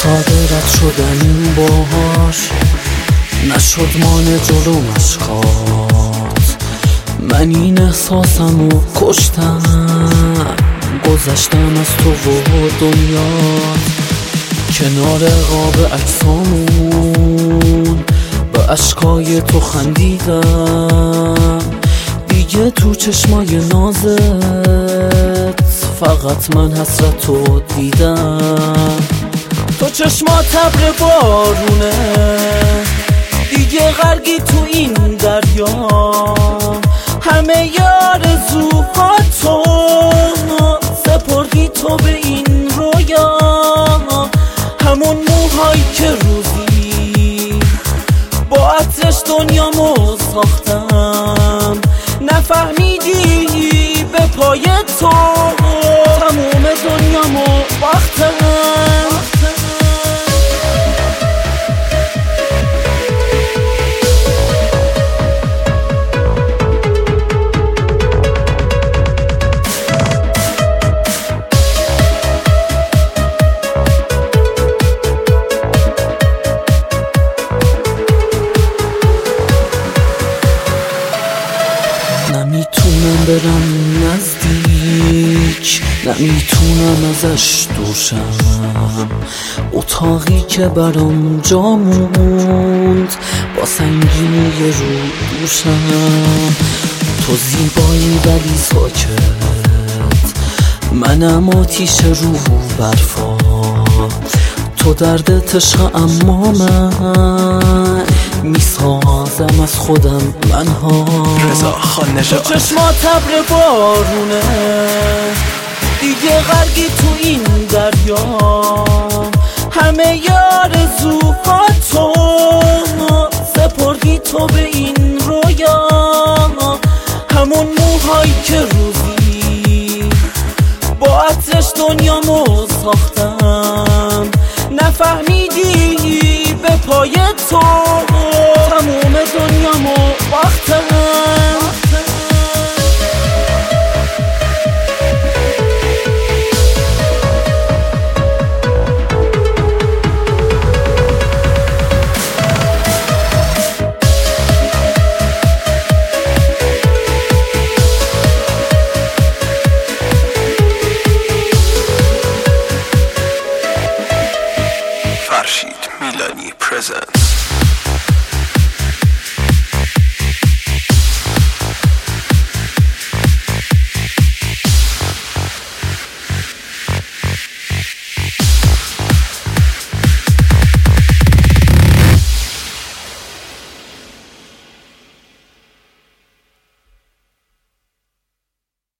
ساده رد شدن این بار نشد مانع جلو مشقات. من این احساسمو کشتم، گذشتم از تو و دنیات. کنار قاب عکسامون به اشکای تو خندیدم، دیگه تو چشمای نازت فقط من حسرتو دیدم. تو چشمات ابر بارونه، دیگه غرقی تو این دریا. همه آرزوهاتو سپردی تو به این رویا. همون موهایی که روزی با عطرش دنیامو ساختم. نفهمیدی به پای تو تموم دنیامو باختم. نمیتونم برم نزدیک، نمیتونم ازش دوشم. اتاقی که برام جا موند با سنگینی رو دوشم. تو زیبایی ولی ساکت، منم آتیش رو برفا. تو درد عشق اما من میسازم از خودم منها. رضا خان نژاد. تو چشمات ابر بارونه، دیگه غرقی تو این دریا. همه آرزوهاتو سپردی تو به این رویا. همون موهایی که روزی با عطرش دنیامو ساختم. نفهمیدی به پای تو تموم دنیامو باختم. فرشید میلانی پرزنس.